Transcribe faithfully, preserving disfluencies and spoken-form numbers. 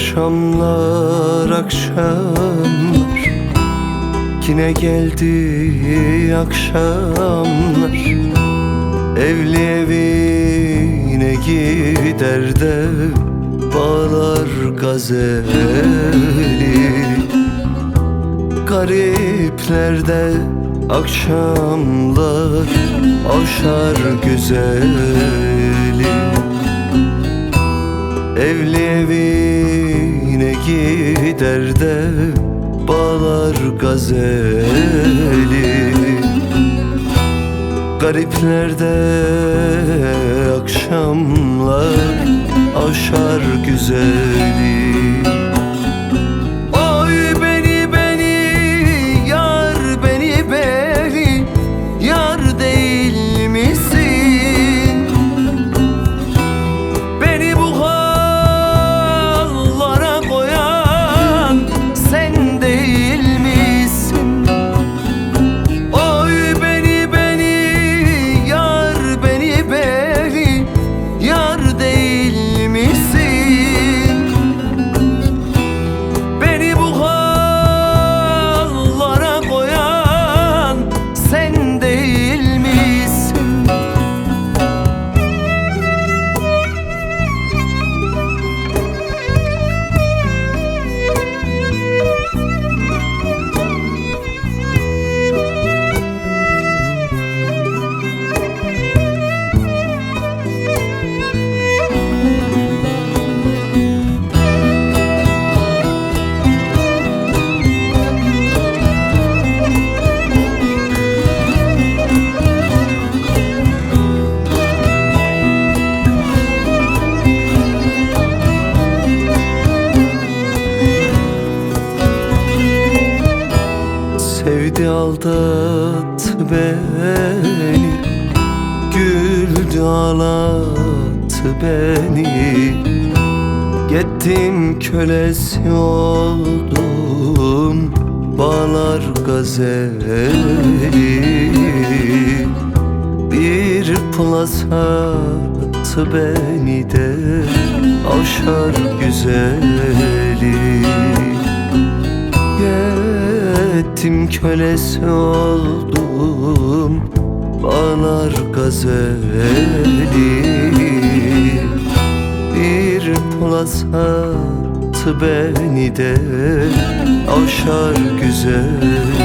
Akşamlar akşamlar yine geldi akşamlar. Evli evine gider de bağlar gazeli. Gariplerde akşamlar avşar güzeli. Evli evine gider de bağlar gazeli. Gariplerde akşamlar avşar güzeli. Oy beni beni yar, beni beni yar değil misin? Beni bu hallara koyan sen değil misin? Oy beni beni yar, beni beni yar değil misin? Beni bu hallara koyan sen değil misin? Sevdi aldattı beni, güldü ağlattı beni. Gittim kölesi oldum bağlar gazeli. Bir plaza attı beni de avşar güzeli. Gittim kölesi oldum bağlar gazeli. Bir plaza attı beni de avşar güzeli.